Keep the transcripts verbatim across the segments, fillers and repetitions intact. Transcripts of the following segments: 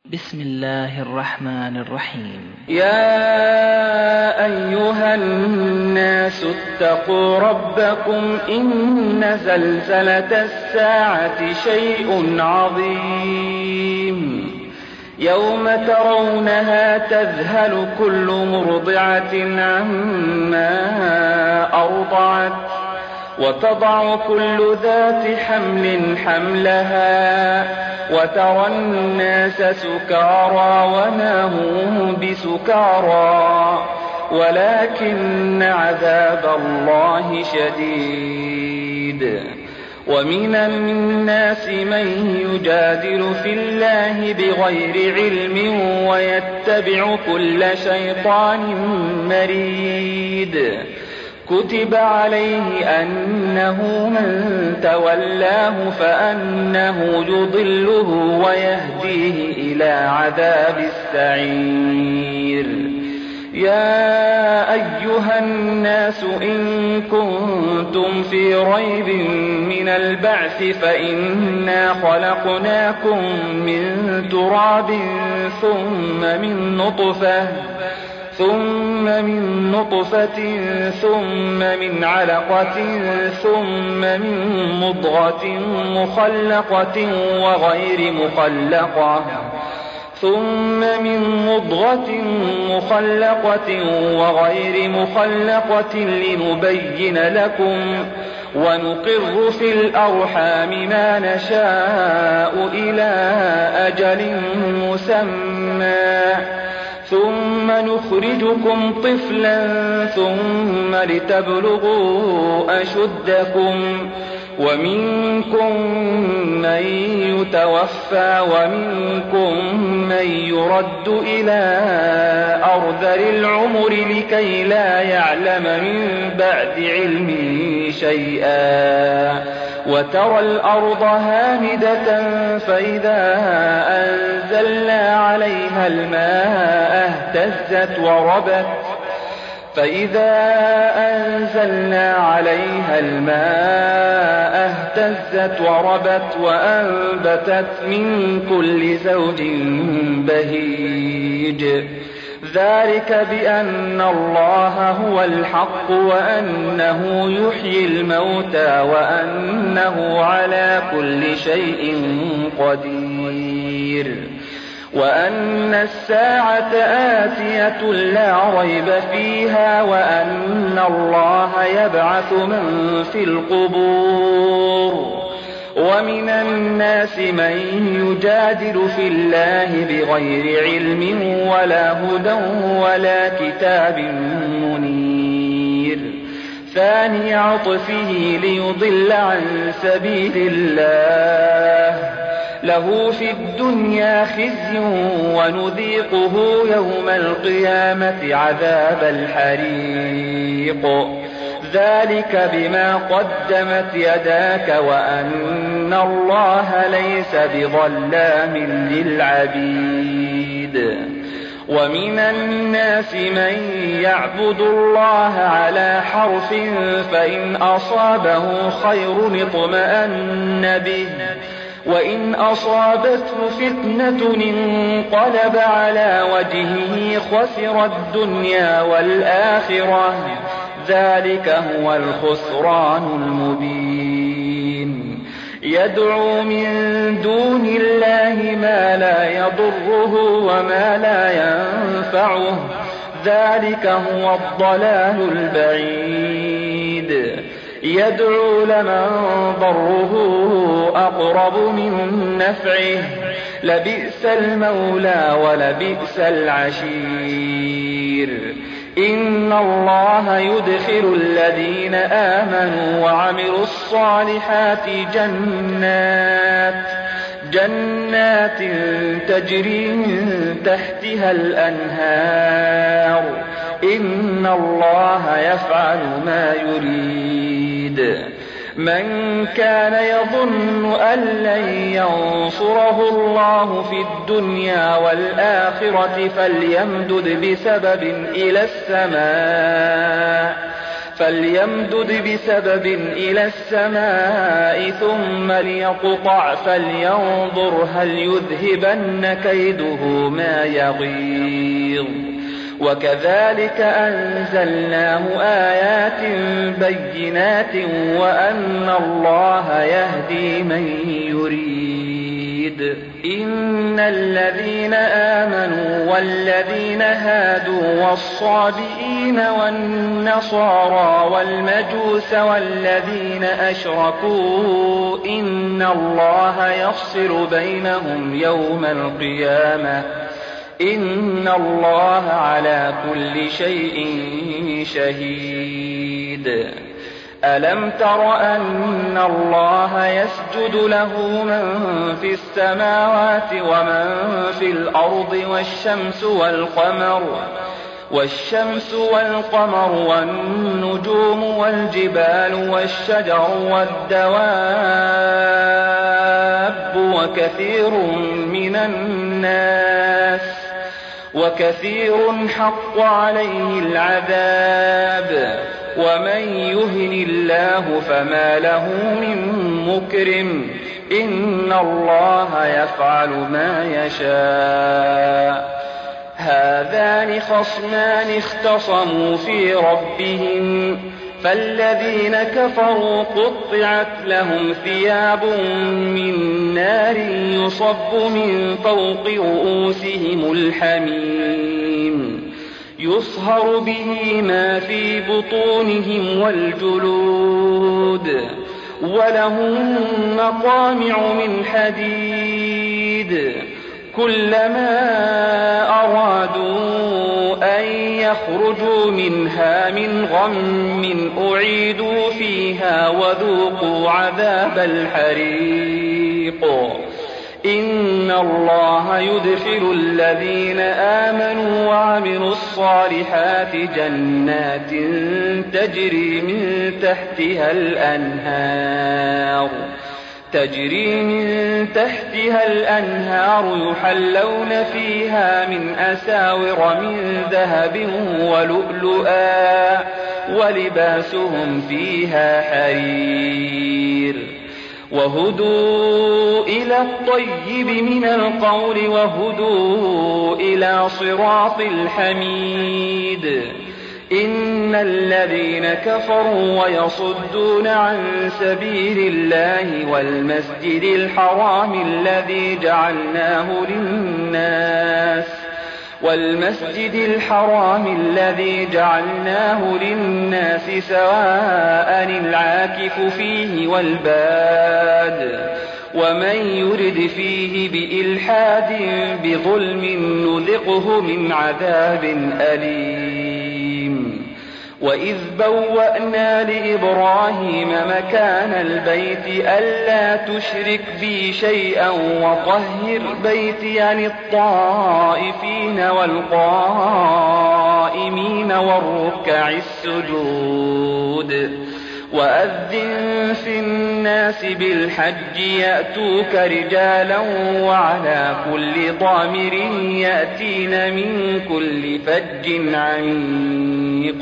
بسم الله الرحمن الرحيم. يا أيها الناس اتقوا ربكم إن زلزلة الساعة شيء عظيم يوم ترونها تذهل كل مرضعة عما أرضعت وتضع كل ذات حمل حملها وترى الناس سكارى وما هم بسكارى ولكن عذاب الله شديد. ومن الناس من يجادل في الله بغير علم ويتبع كل شيطان مريد. كتب عليه أنه من تولاه فأنه يضله ويهديه إلى عذاب السعير. يا أيها الناس إن كنتم في ريب من البعث فإنا خلقناكم من تراب ثم من نطفة ثم من نطفة ثم من علقة ثم من مضغة مخلقة وغير مخلقة ثم من مضغة مخلقة وغير مخلقة لنبين لكم ونقر في الأرحام ما نشاء إلى أجل مسمى ثم نخرجكم طفلا ثم لتبلغوا أشدكم ومنكم من يتوفى ومنكم من يرد إلى أرذل العمر لكي لا يعلم من بعد علم شيئا. وترى الأرض هامدة فإذا أنزلنا عليها الماء اهتزت وربت فإذا أنزلنا عليها الماء اهتزت وربت وأنبتت من كل زوج بهيج. ذلك بأن الله هو الحق وأنه يحيي الموتى وأنه على كل شيء قدير وأن الساعة آتية لا ريب فيها وأن الله يبعث من في القبور. ومن الناس من يجادل في الله بغير علم ولا هدى ولا كتاب منير. ثاني عطفه ليضل عن سبيل الله له في الدنيا خزي ونذيقه يوم القيامة عذاب الحريق. ذلك بما قدمت يداك وأن الله ليس بظلام للعبيد. ومن الناس من يعبد الله على حرف فإن أصابه خير اطمأن به وإن أصابته فتنة انقلب على وجهه خسر الدنيا والآخرة. ذلك هو الخسران المبين. يدعو من دون الله ما لا يضره وما لا ينفعه. ذلك هو الضلال البعيد. يدعو لمن ضره أقرب من نفعه لبئس المولى ولبئس العشير. إن الله يدخل الذين آمنوا وعملوا الصالحات جنات جنات تجري من تحتها الأنهار. إن الله يفعل ما يريد. من كان يظن أن لن ينصره الله في الدنيا والآخرة فليمدد بسبب إلى السماء فليمدد بسبب إلى السماء ثم ليقطع فلينظر هل يذهبن كيده ما يغيظ وكذلك أنزلناه آيات بينات وأن الله يهدي من يريد. إن الذين آمنوا والذين هادوا والصابئين والنصارى والمجوس والذين أشركوا إن الله يفصل بينهم يوم القيامة إن الله على كل شيء شهيد. ألم تر أن الله يسجد له من في السماوات ومن في الأرض والشمس والقمر والشمس والقمر والنجوم والجبال والشجر والدواب وكثير من الناس وكثير حق عليه العذاب ومن يهن الله فما له من مكرم إن الله يفعل ما يشاء. هذان خصمان اختصموا في ربهم فالذين كفروا قطعت لهم ثياب من نار يصب من فوق رؤوسهم الحميم يصهر به ما في بطونهم والجلود ولهم مقامع من حديد كلما أرادوا أن يخرجوا منها من غم أعيدوا فيها وذوقوا عذاب الحريق. إن الله يدخل الذين آمنوا وعملوا الصالحات جنات تجري من تحتها الأنهار تجري من تحتها الأنهار يحلون فيها من أساور من ذهب ولؤلؤا ولباسهم فيها حرير وهدوا إلى الطيب من القول وهدوا إلى صراط الحميد. إن الذين كفروا ويصدون عن سبيل الله والمسجد الحرام الذي جعلناه للناس والمسجد الحرام الذي جعلناه للناس سواء العاكف فيه والباد ومن يرد فيه بإلحاد بظلم نذقه من عذاب أليم. وإذ بوأنا لإبراهيم مكان البيت ألا تشرك بي شيئا وطهر بيتي للطائفين والقائمين والركع السجود وأذن في الناس بالحج يأتوك رجالا وعلى كل ضامر يأتين من كل فج عميق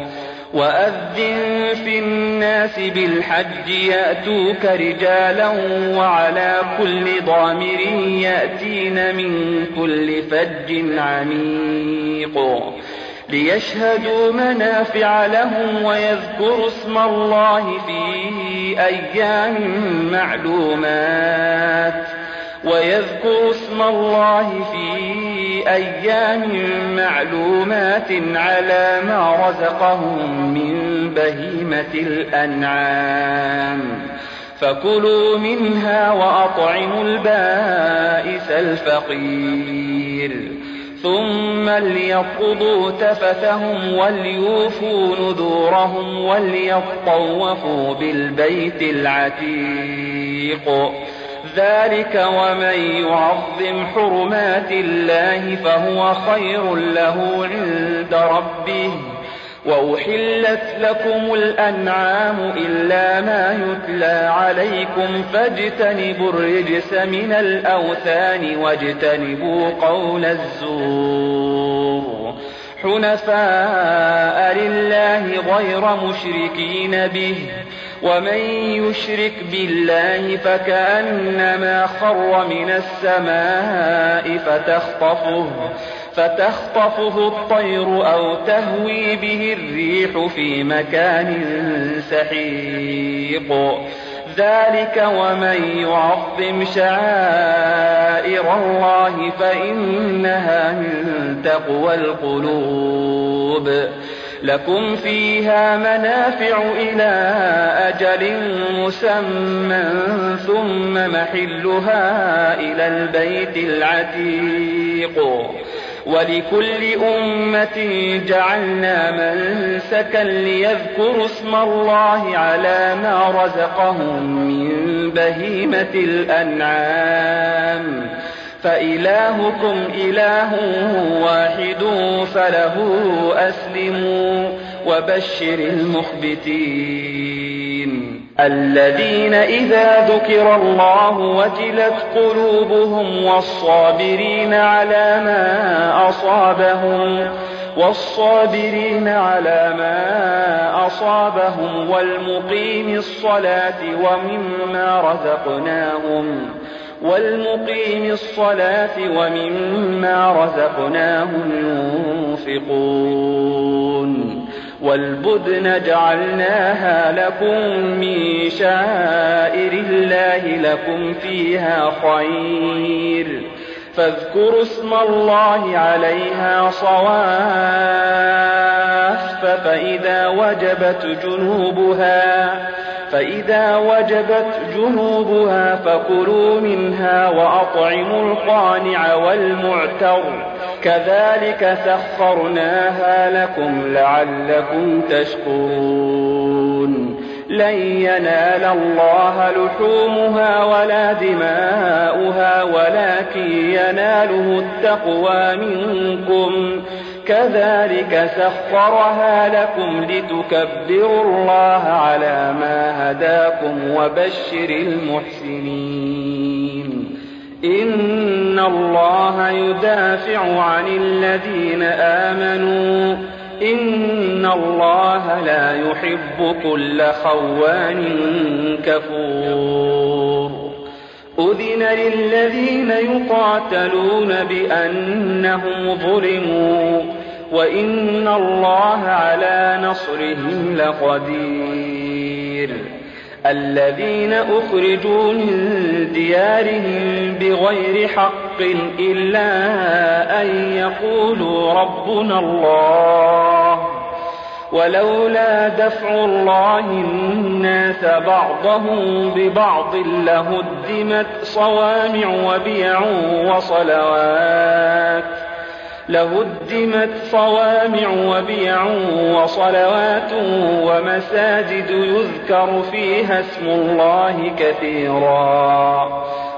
وأذن في الناس بالحج يأتوك رجالا وعلى كل ضامر يأتين من كل فج عميق ليشهدوا منافع لهم ويذكروا اسم الله في أيام معلومات ويذكروا اسم الله في أيام معلومات على ما رزقهم من بهيمة الأنعام فكلوا منها وأطعموا البائس الفقير ثم ليقضوا تفثهم وليوفوا نذورهم وليطوفوا بالبيت العتيق ذلك ومن يعظم حرمات الله فهو خير له عند ربه وأحلت لكم الأنعام إلا ما يتلى عليكم فاجتنبوا الرجس من الأوثان واجتنبوا قول الزور حنفاء لله غير مشركين به ومن يشرك بالله فكأنما خر من السماء فتخطفه, فتخطفه الطير أو تهوي به الريح في مكان سحيق. ذلك ومن يعظم شعائر الله فإنها من تقوى القلوب. لكم فيها منافع إلى أجل مسمى ثم محلها إلى البيت العتيق. ولكل أمة جعلنا منسكا ليذكروا اسم الله على ما رزقهم من بهيمة الأنعام فإلهكم إله واحد فله أسلموا وبشر المخبتين الذين إذا ذكر الله وجلت قلوبهم والصابرين على ما أصابهم والصابرين على ما أصابهم والمقيم الصلاة ومما رزقناهم والمقيم الصلاة ومما رزقناهم ينفقون. والبدن جعلناها لكم من شعائر الله لكم فيها خير فاذكروا اسم الله عليها صواف فإذا وجبت جنوبها فإذا وجبت جنوبها فكلوا منها وأطعموا القانع والمعتر كذلك سخرناها لكم لعلكم تشكرون. لن ينال الله لحومها ولا دماؤها ولكن يناله التقوى منكم كذلك سخرها لكم لتكبروا الله على ما هداكم وبشر المحسنين. إن الله يدافع عن الذين آمنوا إن الله لا يحب كل خوان كفور. أذن للذين يقاتلون بأنهم ظلموا وإن الله على نصرهم لقدير. الذين أخرجوا من ديارهم بغير حق إلا أن يقولوا ربنا الله ولولا دفع الله الناس بعضهم ببعض لهدمت صوامع وبيع وصلوات لهدمت صوامع وبيع وصلوات ومساجد يذكر فيها اسم الله كثيرا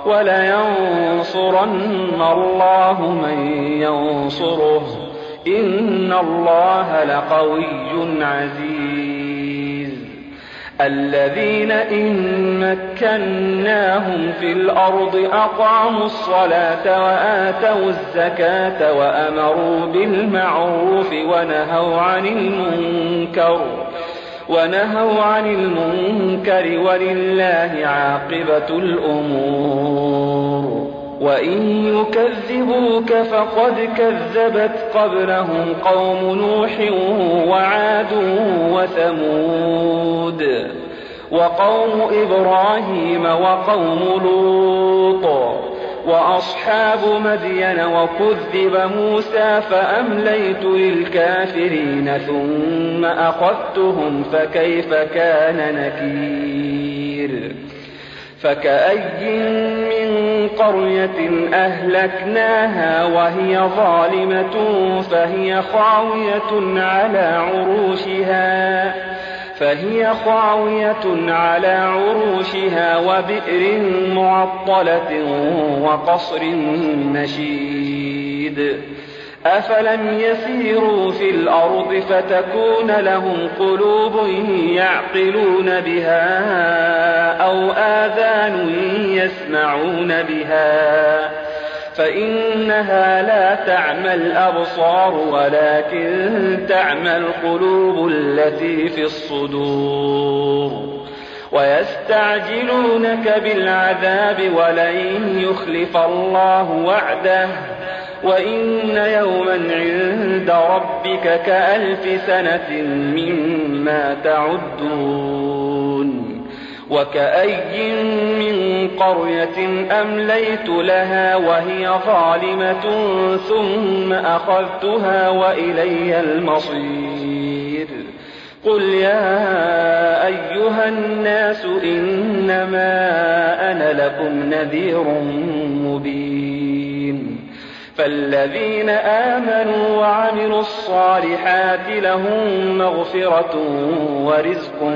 ولينصرن الله من ينصره إن الله لقوي عزيز. الذين إن مكناهم في الأرض أقاموا الصلاة وآتوا الزكاة وأمروا بالمعروف ونهوا عن المنكر ونهوا عن المنكر ولله عاقبة الأمور. وإن يكذبوك فقد كذبت قبلهم قوم نوح وعاد وثمود وقوم إبراهيم وقوم لوط وأصحاب مدين وكذب موسى فأمليت للكافرين ثم أخذتهم فكيف كان نكير. فكأي من قرية أهلكناها وهي ظالمة فهي خاوية على عروشها فهي خاوية على عروشها وبئر معطلة وقصر مشيد. أفلم يسيروا في الأرض فتكون لهم قلوب يعقلون بها أو آذان يسمعون بها فإنها لا تعمى الأبصار ولكن تعمى القلوب التي في الصدور. ويستعجلونك بالعذاب ولن يخلف الله وعده وإن يوما عند ربك كألف سنة مما تعدون. وكأي من قرية أمليت لها وهي ظالمة ثم أخذتها وإلي المصير. قل يا أيها الناس إنما أنا لكم نذير مبين. فالذين آمنوا وعملوا الصالحات لهم مغفرة ورزق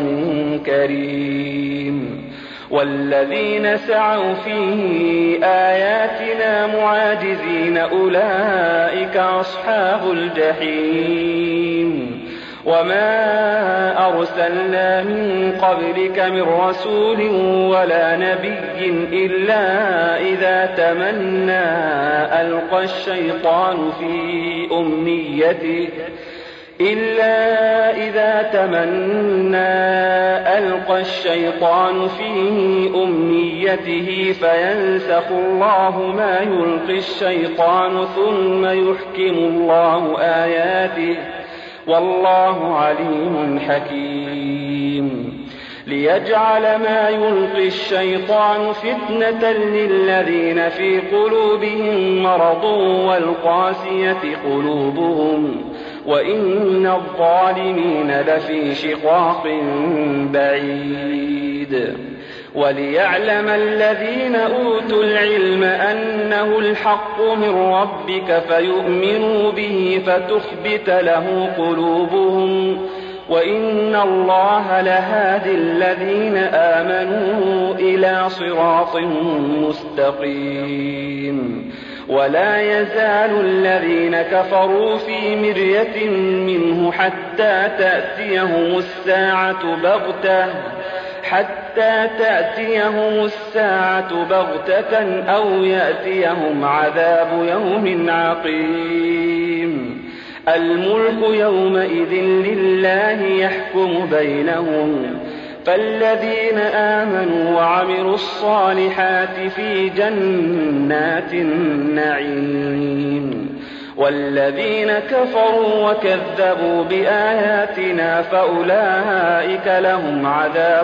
كريم. والذين سعوا في آياتنا معاجزين أولئك أصحاب الجحيم. وما أرسلنا من قبلك من رسول ولا نبي إلا إذا تمنى ألقى الشيطان في أمنيته إلا إذا تمنى ألقى الشيطان في أمنيته فينسخ الله ما يلقي الشيطان ثم يحكم الله آياته والله عليم حكيم. ليجعل ما يلقي الشيطان فتنة للذين في قلوبهم مرض والقاسية قلوبهم وإن الظالمين لفي شقاق بعيد. وليعلم الذين أوتوا العلم أنه الحق من ربك فيؤمنوا به فتخبت له قلوبهم وإن الله لهادي الذين آمنوا إلى صراط مستقيم. ولا يزال الذين كفروا في مرية منه حتى تأتيهم الساعة بغتة حتى تأتيهم الساعة بغتة أو يأتيهم عذاب يوم عقيم. الملك يومئذ لله يحكم بينهم. فالذين آمنوا وعملوا الصالحات في جنات النعيم والذين كفروا وكذبوا بآياتنا فأولئك لهم عذاب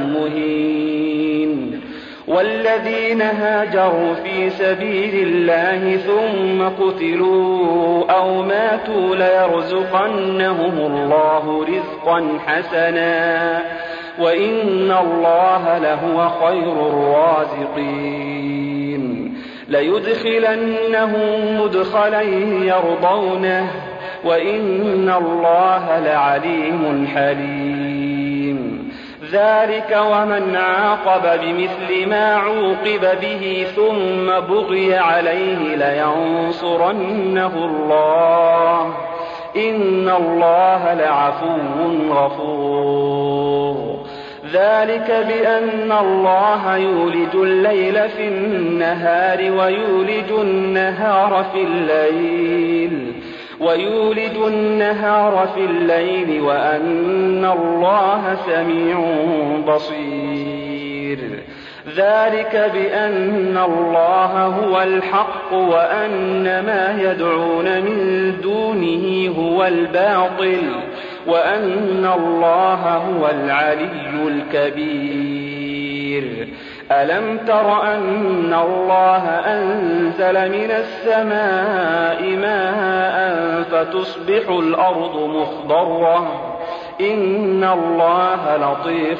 مهين. والذين هاجروا في سبيل الله ثم قتلوا أو ماتوا ليرزقنهم الله رزقا حسنا وإن الله لهو خير الرازقين. ليدخلنهم مدخلا يرضونه وإن الله لعليم حليم. ذلك ومن عاقب بمثل ما عوقب به ثم بغي عليه لينصرنه الله إن الله لعفو غفور. ذلك بأن الله يولج الليل في النهار ويولج النهار في الليل ويولج النهار في الليل وأن الله سميع بصير. ذلك بأن الله هو الحق وأن ما يدعون من دونه هو الباطل وأن الله هو العلي الكبير. ألم تر أن الله أنزل من السماء ماء فتصبح الأرض مخضرة إن الله لطيف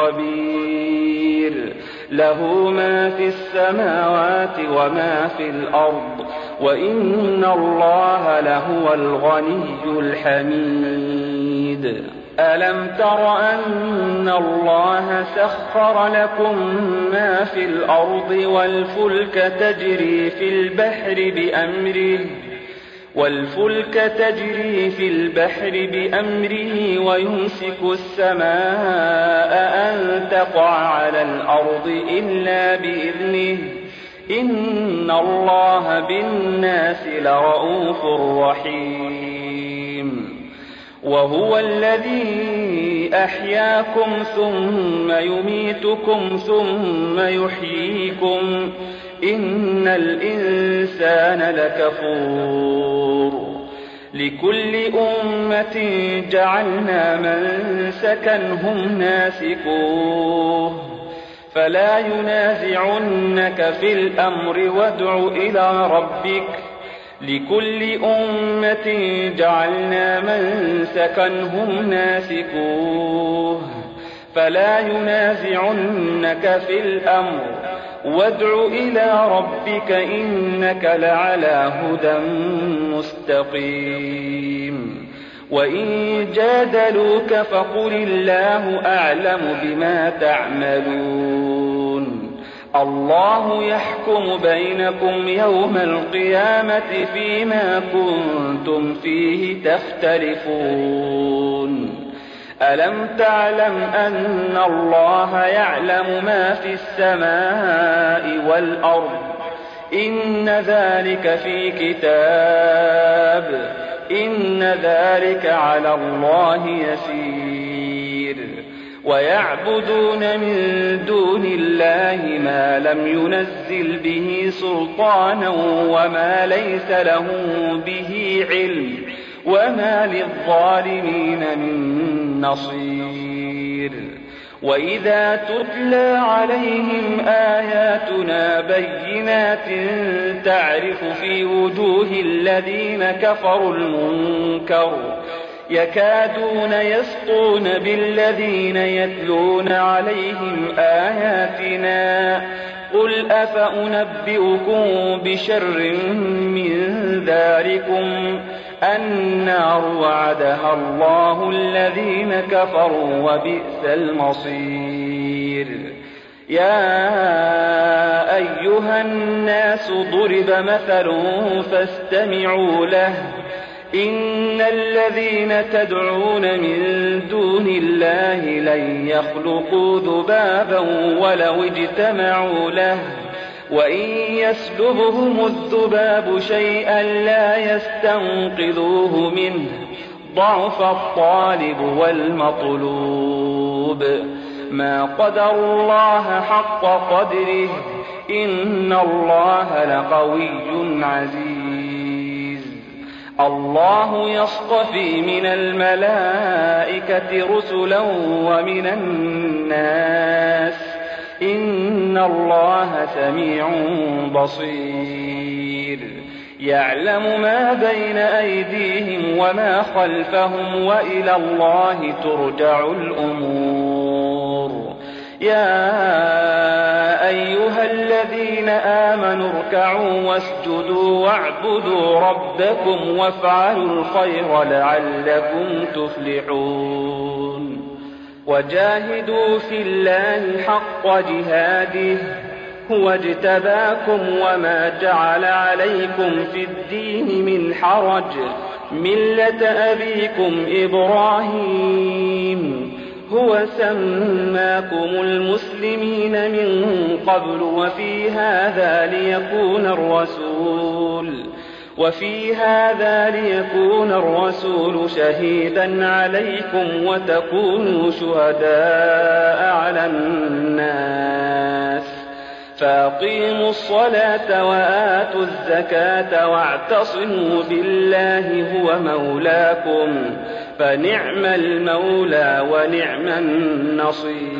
خبير. له ما في السماوات وما في الأرض وإن الله لهو الغني الحميد. ألم تر أن الله سخر لكم ما في الأرض والفلك تجري في البحر بأمره والفلك تجري في البحر بأمره ويمسك السماء أن تقع على الأرض إلا بإذنه إن الله بالناس لرءوف رحيم. وهو الذي أحياكم ثم يميتكم ثم يحييكم إن الإنسان لكفور. لكل أمة جعلنا منسكا هم ناسكوه فلا ينازعنك في الأمر وادع إلى ربك. لكل أمة جعلنا منسكا هم ناسكوه فلا ينازعنك في الأمر وادع إلى ربك إنك لعلى هدى مستقيم. وإن جادلوك فقل الله أعلم بما تعملون. الله يحكم بينكم يوم القيامة فيما كنتم فيه تختلفون. ألم تعلم أن الله يعلم ما في السماء والأرض إن ذلك في كتاب إن ذلك على الله يسير. ويعبدون من دون الله ما لم ينزل به سلطانا وما ليس له به علم وما للظالمين من نصير. وإذا تتلى عليهم آياتنا بينات تعرف في وجوه الذين كفروا المنكر يكادون يسطون بالذين يتلون عليهم آياتنا قل أفأنبئكم بشر من ذلكم النار وعدها الله الذين كفروا وبئس المصير. يا أيها الناس ضرب مثل فاستمعوا له إن الذين تدعون من دون الله لن يخلقوا ذبابا ولو اجتمعوا له وإن يسلبهم الذباب شيئا لا يستنقذوه منه ضعف الطالب والمطلوب. ما قدر الله حق قدره إن الله لقوي عزيز. الله يصطفي من الملائكة رسلا ومن الناس إن الله سميع بصير. يعلم ما بين أيديهم وما خلفهم وإلى الله ترجع الأمور. يا أيها الذين آمنوا اركعوا واسجدوا واعبدوا ربكم وافعلوا الخير لعلكم تفلحون. وجاهدوا في الله حق جهاده هو اجتباكم وما جعل عليكم في الدين من حرج ملة أبيكم إبراهيم هو سماكم المسلمين من قبل وفي هذا ليكون الرسول وفي هذا ليكون الرسول شهيدا عليكم وتكونوا شهداء على الناس. فأقيموا الصلاة وآتوا الزكاة واعتصموا بالله هو مولاكم فنعم المولى ونعم النصير.